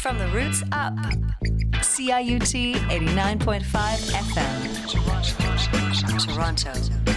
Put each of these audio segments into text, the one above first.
From the roots up. CIUT 89.5 FM. Toronto.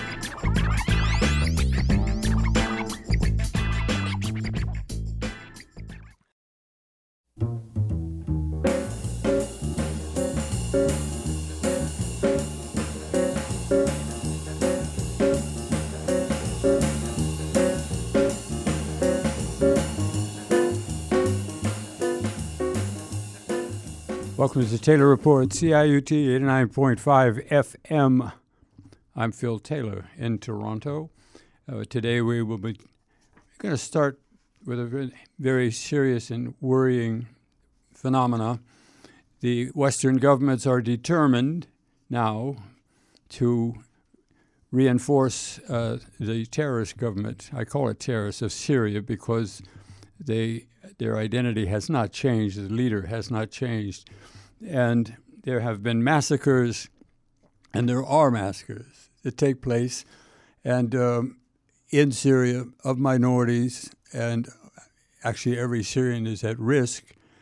Welcome to the Taylor Report, CIUT 89.5 FM. I'm Phil Taylor in Toronto. Today we will be going to start with a very serious and worrying phenomena. The Western governments are determined now to reinforce the terrorist government. I call it terrorist of Syria because their identity has not changed, the leader has not changed. And there have been massacres, and there are massacres that take place, and in Syria of minorities, and actually every Syrian is at risk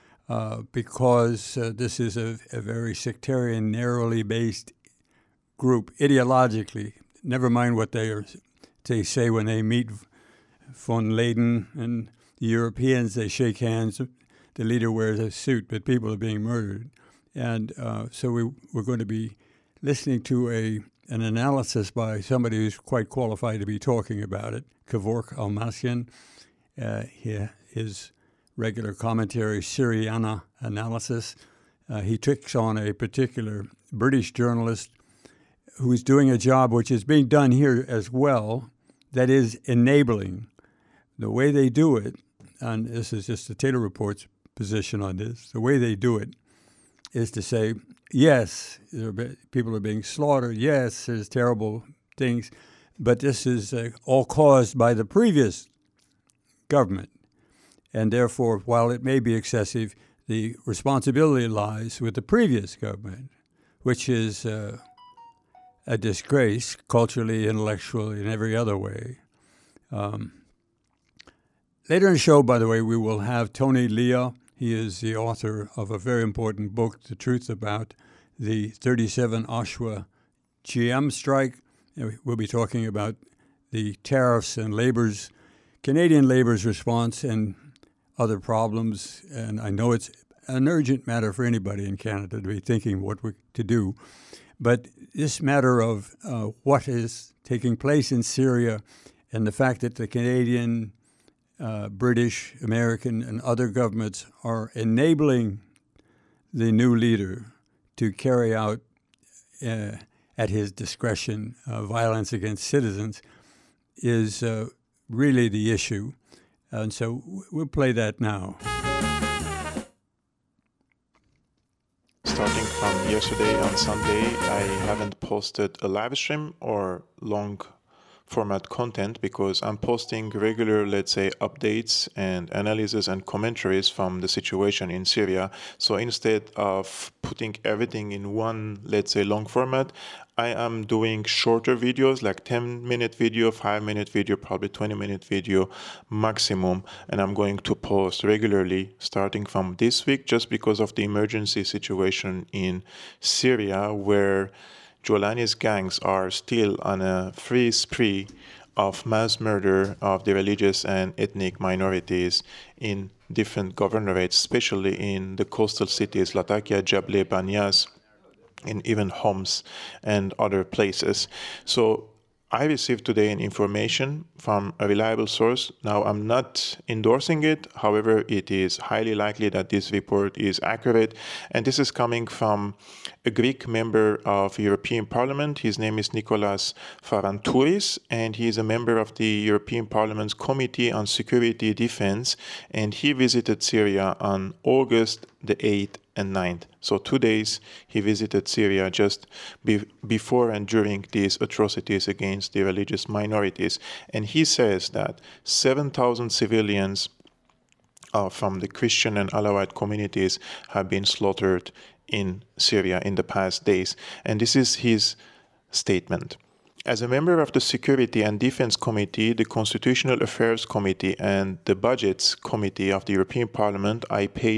because this is a very sectarian, narrowly based group, ideologically. Never mind what they say when they meet von Laden and the Europeans, they shake hands. The leader wears a suit, but people are being murdered. And so we're going to be listening to an analysis by somebody who's quite qualified to be talking about it, Kevork Almassian. His regular commentary, Syriana analysis. He takes on a particular British journalist who's doing a job which is being done here as well, that is enabling. The way they do it, and this is just the Taylor Report's position on this, the way they do it is to say, yes, people are being slaughtered, yes, there's terrible things, but this is all caused by the previous government. And therefore, while it may be excessive, the responsibility lies with the previous government, which is a disgrace culturally, intellectually, in every other way. Later in the show, by the way, we will have Tony Leah. He is the author of a very important book, The Truth About the 37 Oshawa GM strike. We'll be talking about the tariffs and Canadian labor's response and other problems. And I know it's an urgent matter for anybody in Canada to be thinking what to do. But this matter of what is taking place in Syria and the fact that the Canadian, British, American, and other governments are enabling the new leader to carry out, at his discretion, violence against citizens is really the issue. And so we'll play that now. Starting from yesterday on Sunday, I haven't posted a live stream or long format content because I'm posting regular, let's say, updates and analysis and commentaries from the situation in Syria. So instead of putting everything in one, let's say, long format, I am doing shorter videos, like 10-minute video, 5-minute video, probably 20-minute video maximum. And I'm going to post regularly starting from this week just because of the emergency situation in Syria, where Jolani's gangs are still on a free spree of mass murder of the religious and ethnic minorities in different governorates, especially in the coastal cities, Latakia, Jable, Banyas, and even Homs and other places. So I received today an information from a reliable source. Now, I'm not endorsing it. However, it is highly likely that this report is accurate. And this is coming from a Greek member of European Parliament. His name is Nicholas Farantouris, and he is a member of the European Parliament's Committee on Security Defense. And he visited Syria on August the 8th and 9th. So 2 days he visited Syria just before and during these atrocities against the religious minorities. And he says that 7,000 civilians from the Christian and Alawite communities have been slaughtered in Syria in the past days. And this is his statement. As a member of the Security and Defense Committee, the Constitutional Affairs Committee, and the Budgets Committee of the European Parliament, I paid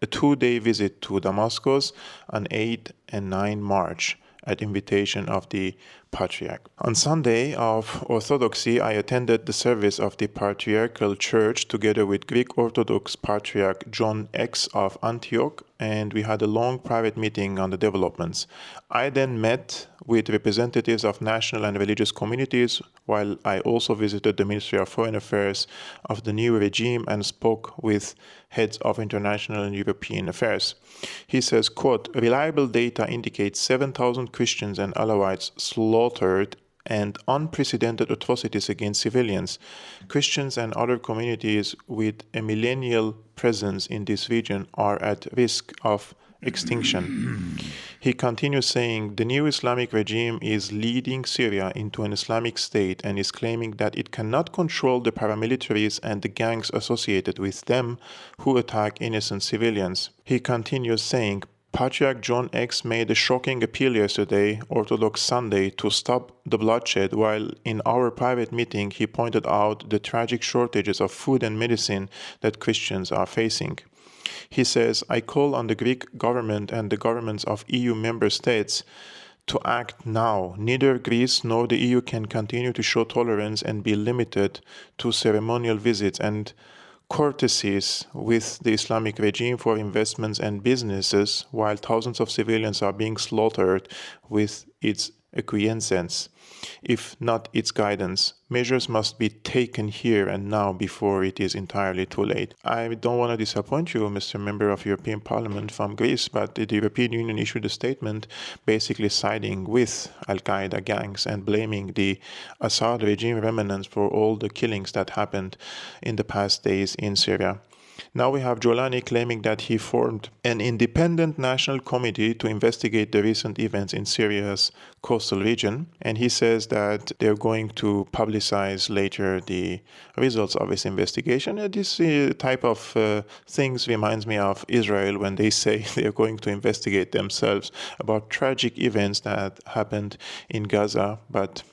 a 2-day visit to Damascus on 8 and 9 March at invitation of the Patriarch. On Sunday of Orthodoxy, I attended the service of the Patriarchal Church together with Greek Orthodox Patriarch John X of Antioch, and we had a long private meeting on the developments. I then met with representatives of national and religious communities, while I also visited the Ministry of Foreign Affairs of the new regime and spoke with heads of international and European affairs. He says, quote, reliable data indicates 7,000 Christians and Alawites slaughtered and unprecedented atrocities against civilians. Christians and other communities with a millennial presence in this region are at risk of extinction. He continues saying, the new Islamic regime is leading Syria into an Islamic state and is claiming that it cannot control the paramilitaries and the gangs associated with them who attack innocent civilians. He continues saying, Patriarch John X made a shocking appeal yesterday, Orthodox Sunday, to stop the bloodshed, while in our private meeting he pointed out the tragic shortages of food and medicine that Christians are facing. He says, I call on the Greek government and the governments of EU member states to act now. Neither Greece nor the EU can continue to show tolerance and be limited to ceremonial visits and courtesies with the Islamic regime for investments and businesses, while thousands of civilians are being slaughtered with its acquiescence, if not its guidance. Measures must be taken here and now before it is entirely too late. I don't want to disappoint you, Mr. Member of European Parliament from Greece, but the European Union issued a statement basically siding with Al-Qaeda gangs and blaming the Assad regime remnants for all the killings that happened in the past days in Syria. Now we have Jolani claiming that he formed an independent national committee to investigate the recent events in Syria's coastal region, and he says that they're going to publicize later the results of his investigation. This type of things reminds me of Israel when they say they're going to investigate themselves about tragic events that happened in Gaza, but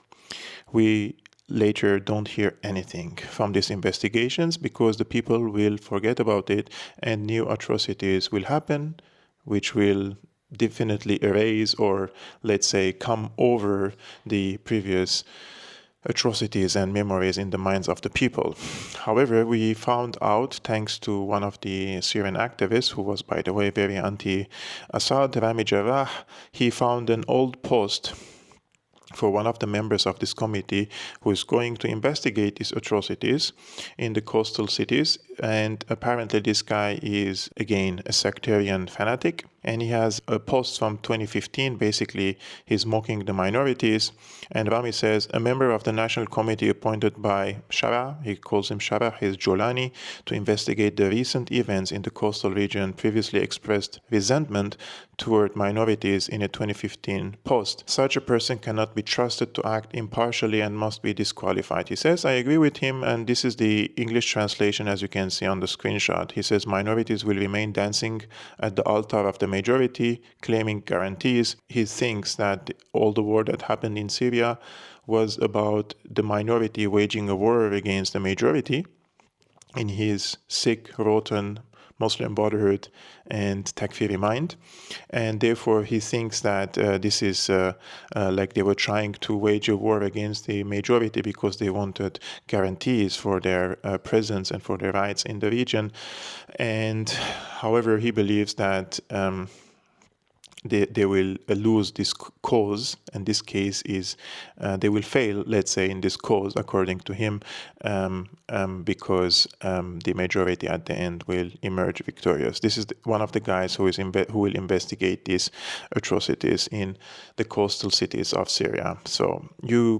we later don't hear anything from these investigations because the people will forget about it and new atrocities will happen, which will definitely erase or, let's say, come over the previous atrocities and memories in the minds of the people. However, we found out, thanks to one of the Syrian activists, who was, by the way, very anti-Assad, Rami Jarrah, he found an old post for one of the members of this committee who is going to investigate these atrocities in the coastal cities. And apparently this guy is, again, a sectarian fanatic. And he has a post from 2015, basically he's mocking the minorities. And Rami says, a member of the National Committee appointed by Shara, he calls him Shara, he's Jolani, to investigate the recent events in the coastal region previously expressed resentment toward minorities in a 2015 post. Such a person cannot be trusted to act impartially and must be disqualified. He says, I agree with him, and this is the English translation as you can see on the screenshot. He says, minorities will remain dancing at the altar of the majority, claiming guarantees. He thinks that all the war that happened in Syria was about the minority waging a war against the majority in his sick, rotten Muslim Brotherhood and Takfiri mind, and therefore he thinks that this is like they were trying to wage a war against the majority because they wanted guarantees for their presence and for their rights in the region. And however, he believes that they will lose this cause, and this case is they will fail, let's say, in this cause, according to him, because the majority at the end will emerge victorious. This is one of the guys who will investigate these atrocities in the coastal cities of Syria. So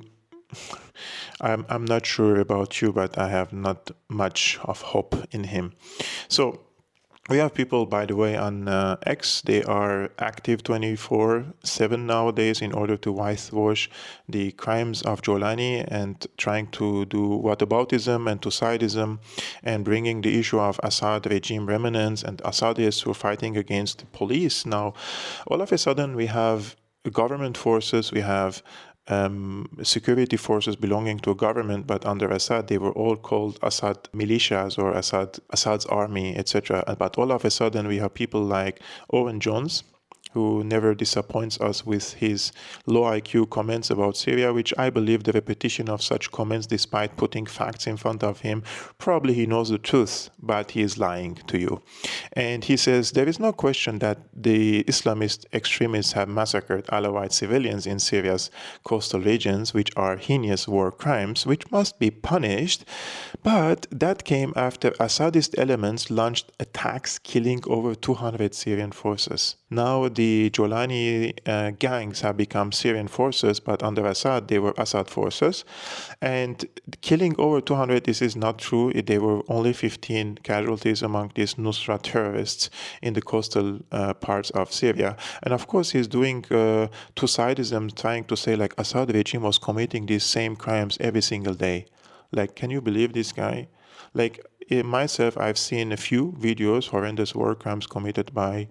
I'm not sure about you, but I have not much of hope in him. So we have people, by the way, on X. They are active 24/7 nowadays in order to whitewash the crimes of Jolani and trying to do whataboutism and Tusaidism and bringing the issue of Assad regime remnants and Assadists who are fighting against the police. Now, all of a sudden, we have government forces, we have security forces belonging to a government, but under Assad, they were all called Assad militias or Assad's army, etc. But all of a sudden, we have people like Owen Jones, who never disappoints us with his low IQ comments about Syria, which I believe the repetition of such comments, despite putting facts in front of him, probably he knows the truth, but he is lying to you. And he says, there is no question that the Islamist extremists have massacred Alawite civilians in Syria's coastal regions, which are heinous war crimes, which must be punished. But that came after Assadist elements launched attacks, killing over 200 Syrian forces. Now the Jolani gangs have become Syrian forces, but under Assad, they were Assad forces. And killing over 200, this is not true. There were only 15 casualties among these Nusra terrorists in the coastal parts of Syria. And of course, he's doing two-sidism, trying to say like Assad regime was committing these same crimes every single day. Like, can you believe this guy? Like, myself, I've seen a few videos, horrendous war crimes committed by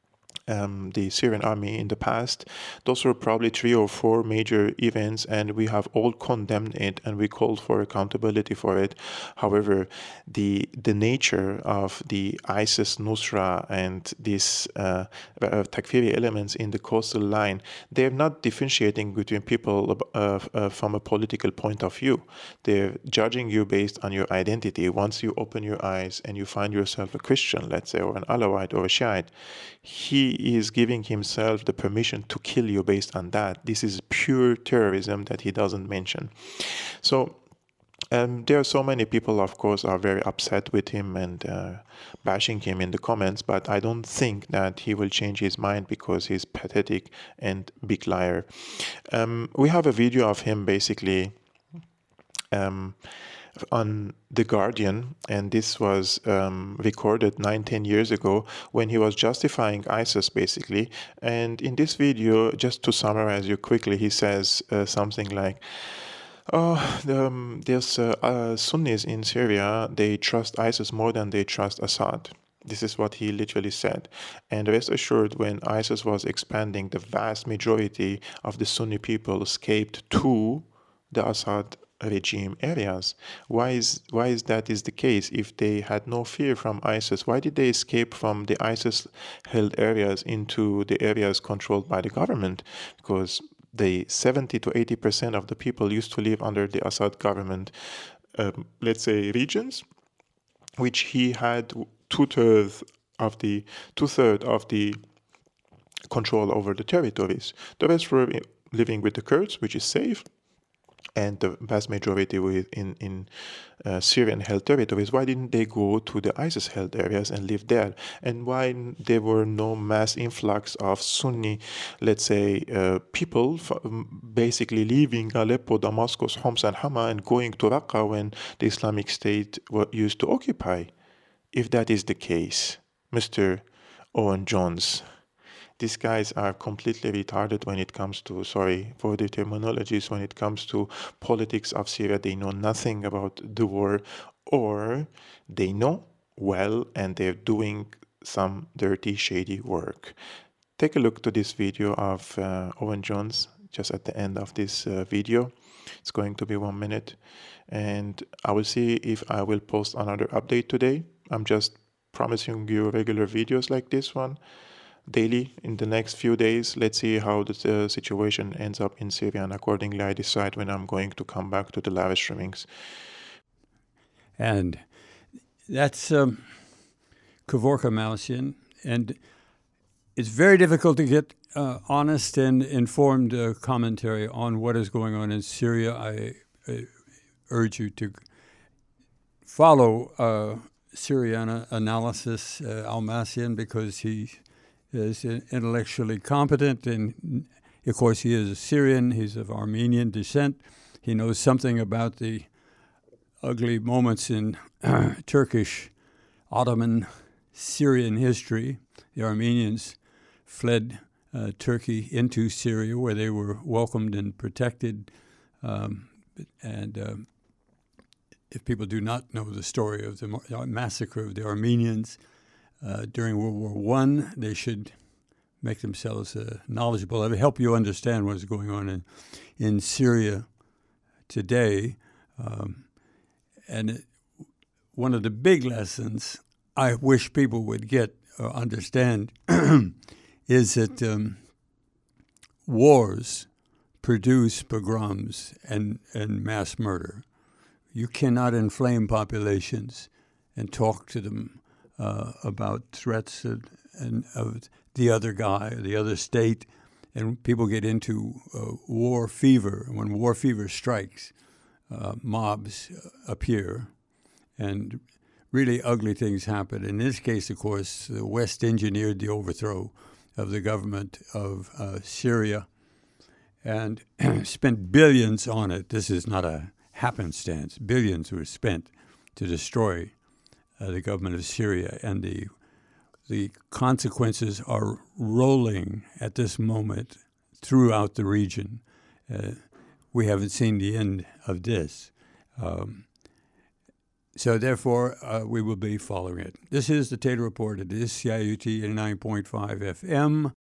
the Syrian army in the past. Those were probably 3 or 4 major events, and we have all condemned it and we called for accountability for it. However, the nature of the ISIS, Nusra, and these Takfiri elements in the coastal line, they're not differentiating between people from a political point of view. They're judging you based on your identity. Once you open your eyes and you find yourself a Christian, let's say, or an Alawite or a Shiite, he is giving himself the permission to kill you based on that. This is pure terrorism that he doesn't mention. So there are so many people, of course, are very upset with him and bashing him in the comments, but I don't think that he will change his mind because he's pathetic and big liar. We have a video of him basically on The Guardian, and this was recorded 9-10 years ago when he was justifying ISIS basically. And in this video, just to summarize you quickly, he says something like, there's Sunnis in Syria, they trust ISIS more than they trust Assad. This is what he literally said. And rest assured, when ISIS was expanding, the vast majority of the Sunni people escaped to the Assad regime areas. Why is that is the case? If they had no fear from ISIS, why did they escape from the ISIS held areas into the areas controlled by the government? Because the 70 to 80% of the people used to live under the Assad government, let's say regions, which he had two-thirds of the control over the territories. The rest were living with the Kurds, which is safe, and the vast majority were in Syrian-held territories. Why didn't they go to the ISIS-held areas and live there? And why there were no mass influx of Sunni, let's say, people basically leaving Aleppo, Damascus, Homs, and Hama and going to Raqqa when the Islamic State used to occupy? If that is the case, Mr. Owen Jones, these guys are completely retarded when it comes to, sorry for the terminologies, when it comes to politics of Syria. They know nothing about the war, or they know well and they're doing some dirty, shady work. Take a look to this video of Owen Jones just at the end of this video. It's going to be 1 minute, and I will see if I will post another update today. I'm just promising you regular videos like this one daily in the next few days. Let's see how the situation ends up in Syria, and accordingly I decide when I'm going to come back to the live streamings. And that's Kevorka Malasian, and it's very difficult to get honest and informed commentary on what is going on in Syria. I urge you to follow Syrian analysis, Almasian, because he is intellectually competent, and of course he is a Syrian, he's of Armenian descent. He knows something about the ugly moments in Turkish, Ottoman, Syrian history. The Armenians fled Turkey into Syria, where they were welcomed and protected. If people do not know the story of the massacre of the Armenians during World War I, they should make themselves knowledgeable of it, help you understand what is going on in Syria today. One of the big lessons I wish people would get or understand is that wars produce pogroms and mass murder. You cannot inflame populations and talk to them about threats and of the other guy, the other state, and people get into war fever. When war fever strikes, mobs appear, and really ugly things happen. In this case, of course, the West engineered the overthrow of the government of Syria and spent billions on it. This is not a happenstance. Billions were spent to destroy the government of Syria, and the consequences are rolling at this moment throughout the region. We haven't seen the end of this. So therefore, we will be following it. This is the Taylor Report. It is CIUT 89.5 FM.